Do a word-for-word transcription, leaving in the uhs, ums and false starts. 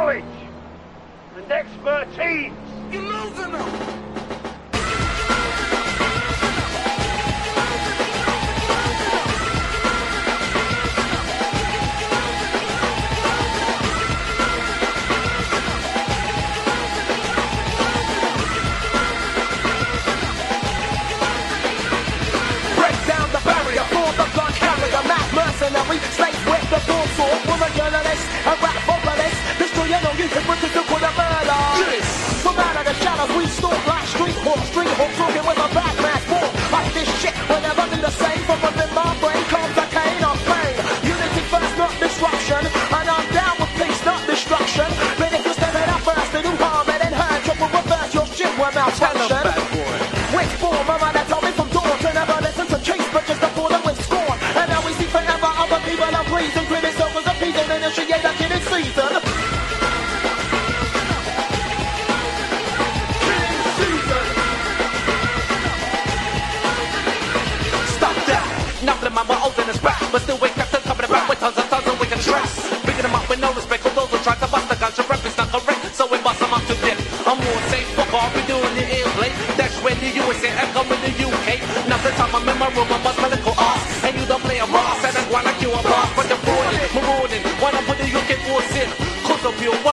knowledge and expertise. You're losing them. Mercenary, slaves with the full sword, woman journalist, a rap vocalist, destroyer no use, British to put a murder. Yes. From out of the shadows we stalk like street hawks, street hawks talking with a bad man's walk. Like this shit will never be the same, from within my brain comes a cane of pain. Unity first, not disruption, and I'm down with peace, not destruction. But if you step it up first, then you harm it and hurt, you will reverse your shit will malfunction. Which form, mama that told me from dawn to never listen to chase, but just to fall with scorn. And now we see forever other people are pleasing, grinning circles of peace and initiate that killing season. Killing season. Stop that. Now that we're old in his back, but still wake up to coming back with tons and tons of wicked stress. Picking them up with no respect for those who try to bust the guns. Your rep is not correct, so we bust them up to death. I'm more safe, fuck off, we doing the ill play. That's when the U S A and come with the U K. Now the time I'm in my room, I bust medical arts. And you don't play a boss, and that's why I kill a boss. But the boarding, marauding, why not put the U K force in? Cause of you,